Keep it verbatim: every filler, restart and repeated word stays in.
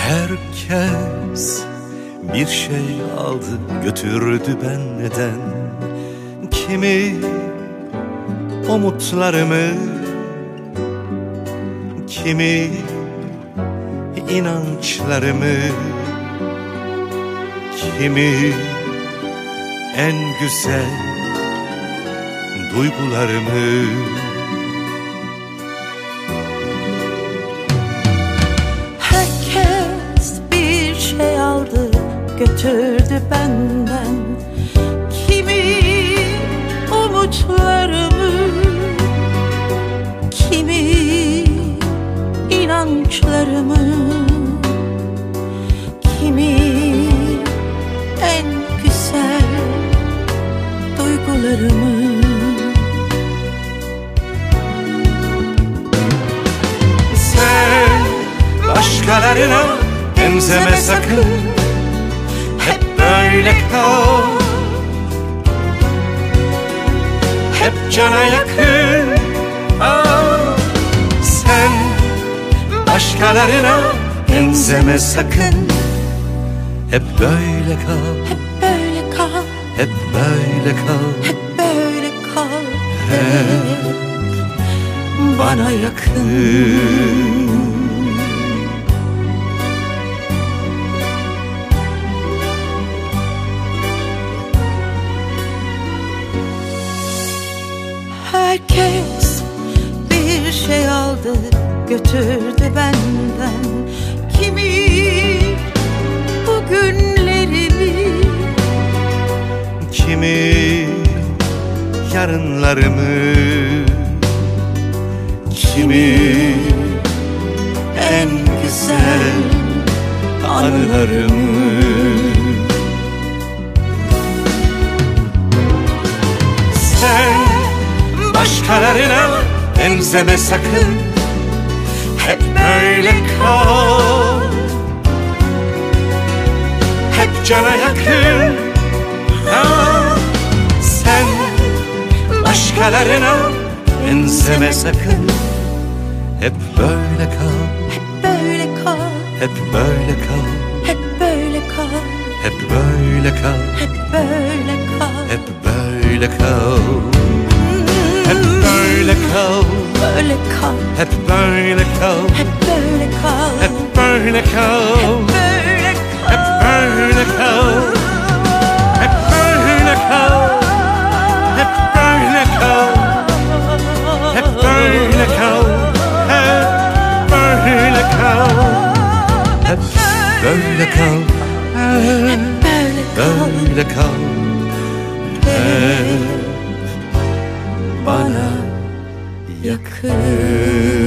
Herkes bir şey aldı götürdü benden. Kimi umutlarımı, kimi inançlarımı, kimi en güzel duygularımı. Herkes bir şey aldı götürdü benden. Kimi umutlarımı, kimi inançlarımı, kimi en güzel duygularımı. Sen başkalarına benzeme sakın, hep böyle kal, hep cana yakın. Aa, sen başkalarına benzeme sakın, hep böyle kal, Hep böyle kal, hep böyle kal, hep böyle kal, hep bana yakın. Herkes bir şey aldı götürdü benden. Kimi bugünlerimi, Kimi yarınlarımı, kimi en güzel anılarımı. Sen başkalarına benzeme sakın, hep böyle kal, hep cana yakın. Aa, sen başkalarına benzeme sakın, hep böyle kal, hep böyle kal, hep böyle kal, hep böyle kal, hep böyle kal, hep böyle kal, hep böyle kal, hep böyle kal, böyle kal, hep böyle kal, hep böyle kal, hep böyle kal, böyle hep böyle kal, hep böyle kal, hep böyle kal, hep böyle kal, hep böyle kal, hep böyle kal, hep böyle kal, hep bana yakın.